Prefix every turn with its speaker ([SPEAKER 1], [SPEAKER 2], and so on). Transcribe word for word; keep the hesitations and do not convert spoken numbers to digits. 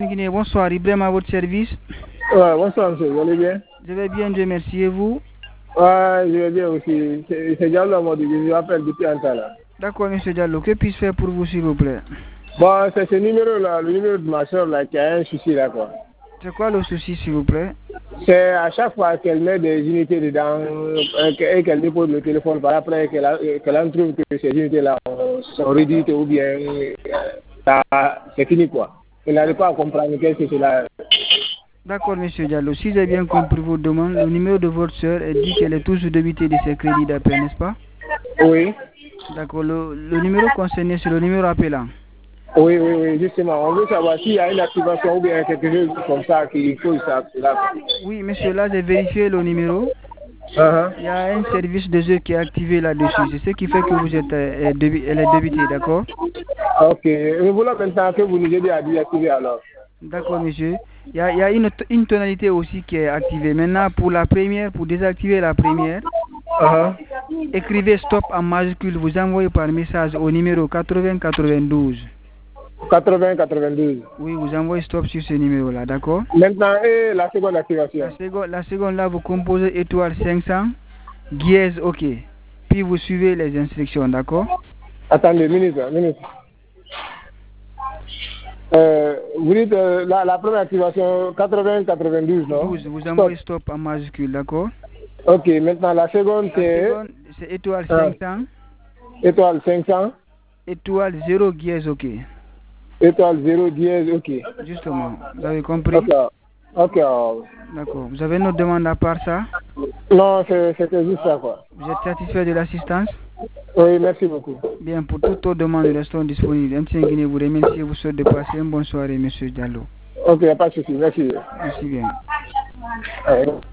[SPEAKER 1] Guinée, bonsoir, Ibrahim à votre service.
[SPEAKER 2] Ouais, bonsoir monsieur, vous allez bien?
[SPEAKER 1] Je vais bien, Dieu merci, et vous?
[SPEAKER 2] Ouais, je vais bien aussi. C'est Diallo à moi, je vous appelle depuis Antala.
[SPEAKER 1] D'accord, monsieur Diallo, que puis-je faire pour vous, s'il vous plaît?
[SPEAKER 2] Bon, c'est ce numéro-là, le numéro de ma soeur là, qui a un souci là, quoi.
[SPEAKER 1] C'est quoi le souci, s'il vous plaît?
[SPEAKER 2] C'est à chaque fois qu'elle met des unités dedans euh, et qu'elle dépose le téléphone, par après qu'elle qu'elle en trouve que ces unités-là sont réduites ou bien euh, c'est fini, quoi. Elle n'arrive pas à comprendre qu'est-ce que c'est là.
[SPEAKER 1] D'accord, monsieur Diallo. Si j'ai bien compris vos demandes, le numéro de votre soeur, elle dit qu'elle est toujours débitée de ses crédits d'appel, n'est-ce pas?
[SPEAKER 2] Oui.
[SPEAKER 1] D'accord. Le, le numéro concerné, c'est le numéro appelant.
[SPEAKER 2] Oui, oui, oui, justement. On veut savoir s'il y a une activation ou bien quelque chose comme ça qu'il faut ça. Là.
[SPEAKER 1] Oui, monsieur, là, j'ai vérifié le numéro.
[SPEAKER 2] Uh-huh.
[SPEAKER 1] Il y a un service de jeu qui est activé là-dessus. C'est ce qui fait que vous êtes, euh, débi elle est débitée, d'accord?
[SPEAKER 2] Ok. Mais voilà maintenant que vous nous aidez à désactiver alors.
[SPEAKER 1] D'accord, monsieur. Il y a, il y a une, une tonalité aussi qui est activée. Maintenant, pour la première, pour désactiver la première,
[SPEAKER 2] uh-huh.
[SPEAKER 1] écrivez stop en majuscule. Vous envoyez par message au numéro quatre-vingts quatre-vingt-douze.
[SPEAKER 2] quatre-vingts quatre-vingt-douze.
[SPEAKER 1] Oui, vous envoyez stop sur ce numéro-là, d'accord?
[SPEAKER 2] Maintenant, et la seconde activation.
[SPEAKER 1] La seconde, la seconde là, vous composez étoile cinq cents, dièse, ok. Puis vous suivez les instructions, d'accord?
[SPEAKER 2] Attendez, minute, minute. Euh, vous dites euh, la, la première activation quatre-vingts quatre-vingt-douze, non?
[SPEAKER 1] douze, vous envoyez stop en majuscule, d'accord?
[SPEAKER 2] Ok, maintenant la seconde c'est...
[SPEAKER 1] La seconde, c'est étoile cinq cents.
[SPEAKER 2] Étoile cinq cents.
[SPEAKER 1] Étoile zéro, dièse, ok.
[SPEAKER 2] Étoile zéro, dièse, ok.
[SPEAKER 1] Justement, vous avez compris?
[SPEAKER 2] Ok, ok.
[SPEAKER 1] D'accord. Vous avez une autre demande à part ça?
[SPEAKER 2] Non, c'était juste ça, quoi.
[SPEAKER 1] Vous êtes satisfait de l'assistance?
[SPEAKER 2] Oui, merci beaucoup.
[SPEAKER 1] Bien, pour toute autre demande, nous restons disponibles. M T N Guinée vous remercie et vous souhaite de passer une bonne soirée, monsieur Diallo.
[SPEAKER 2] Ok, pas de souci, merci.
[SPEAKER 1] Merci bien.
[SPEAKER 2] Ouais.